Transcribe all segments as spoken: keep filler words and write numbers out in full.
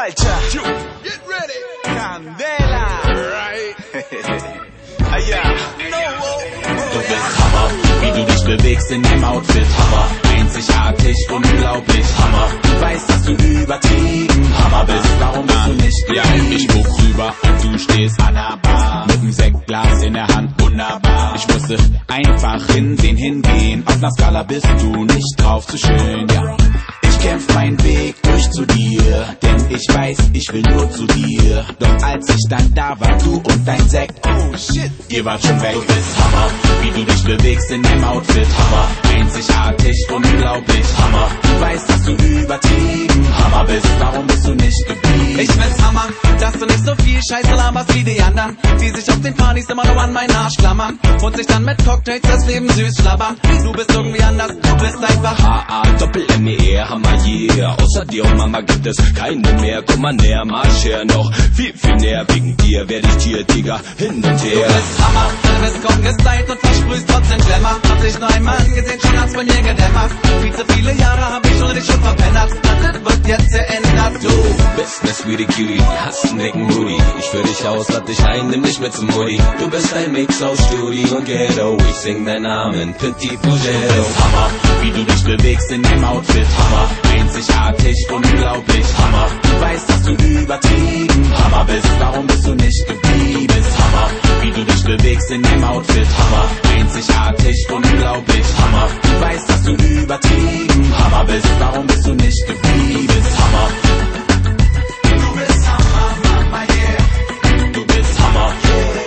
Culture. Get ready. Candela. Right. Ah ja. Du bist Hammer, wie du dich bewegst in deinem Outfit. Hammer, einzigartig, unglaublich. Hammer, du weißt, dass du übertrieben Hammer bist. Warum bist du nicht geblieben? Ja, ich guck rüber und du stehst an der Bar mit dem Sektglas in der Hand, wunderbar. Ich musste einfach hinsehen, hingehen. Auf einer Skala bist du nicht drauf zu schön, ja. Ich kämpf meinen Weg durch zu dir, denn ich weiß, ich will nur zu dir. Doch als ich dann da war, du und dein Sekt, oh shit, ihr wart schon weg. Du bist Hammer, wie du dich bewegst in deinem Outfit. Hammer, einzigartig, unglaublich. Hammer, du weißt, dass du übertrieben Hammer bist. Warum bist du nicht geblieben? Ich find's Hammer, dass du nicht so viel Scheiße laberst wie die anderen, die sich auf den Partys immer nur an meinen Arsch klammern und sich dann mit Cocktails das Leben süß schlabbern. Du bist irgendwie anders, du bist einfach H A Doppel-M E R, Hammer yeah. Außer dir und Mama gibt es keine mehr. Komm mal näher, marsch her, noch viel, viel näher. Wegen dir werd ich dir, Digga, hin und her. Du bist Hammer, du bist kaum gestylt und versprühst trotzdem Glamour. Hab dich nur einmal gesehen, schon hat's von mir gedämmert. Viel zu viele Jahre hab ich ohne dich schon verpennert. Das wird jetzt geändert. Du bist ne sweetie Cutie, hast einen dicken Booty. Ich führ dich aus, lad dich ein, nimm dich mit zum Mutti. Du bist ein Mix aus Studi und Ghetto. Ich sing deinen Namen, Petit Pugero. Hammer, wie du dich bewegst in deinem Outfit. Hammer, einzigartig, unglaublich. Hammer, du weißt, dass du übertrieben Hammer bist. Warum bist du nicht geblieben? Bist Hammer, wie du dich bewegst in deinem Outfit. Hammer, einzigartig, unglaublich. Hammer, du weißt, dass du übertrieben Hammer bist. Warum bist du nicht geblieben? Bist Hammer. Du bist Hammer, Mama, yeah. Du bist Hammer, yeah.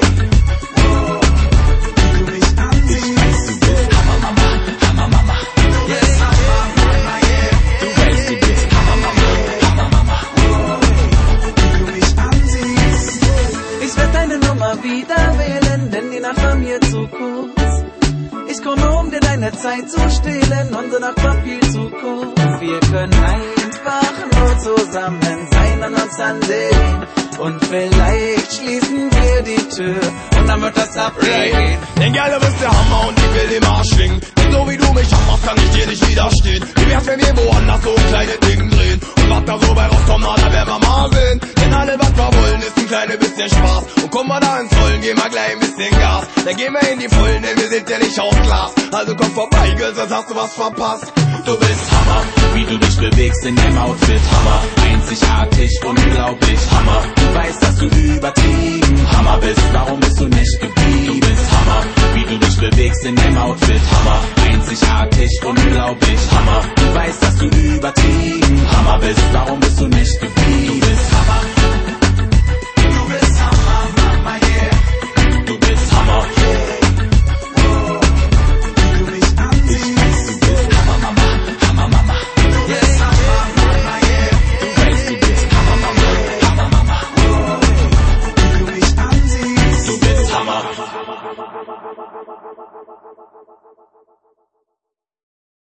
Wie du mich ansiehst, du bist Hammer, Mama, Hammer, Mama. Du bist Hammer, Mama, yeah. Du weißt, du bist Hammer, Mama, Hammer, Mama. Wie du mich ansiehst. Ich werd deine Nummer wieder wählen, denn die Nacht war mir zu kurz. Ich komme, um dir deine Zeit zu stehlen, unsere Nacht war viel zu kurz. Wir können einfach nur zusammen sein und uns ansehen. Und vielleicht schließen wir die Tür und dann wird das abgehen. Denn Girl, du bist der Hammer und ich will den Marsch schwingen. Denn so wie du mich hammerst, kann ich dir nicht widerstehen. Wie wär's, wenn wir woanders so ein kleines Ding drehen? Und was da so bei rauskommt, na, da werden wir mal sehen. Denn alle, was wir wollen, ist ein kleines bisschen Spaß. Und kommen wir da ins Rollen, gehen wir gleich ein bisschen Gas. Dann gehen wir in die Vollen, denn wir sind ja nicht aus Glas. Also komm vorbei, Girl, sonst hast du was verpasst. Du bist Hammer, wie du dich bewegst in deinem Outfit. Hammer, einzigartig, unglaublich. Hammer, du weißt, dass du übertrieben Hammer bist. Warum bist du nicht geblieben? Du bist Hammer, wie du dich bewegst in deinem Outfit. Hammer, einzigartig, unglaublich. Hammer, du weißt, dass du übertrieben Hammer bist. Warum bist du nicht geblieben? Du bist Hammer.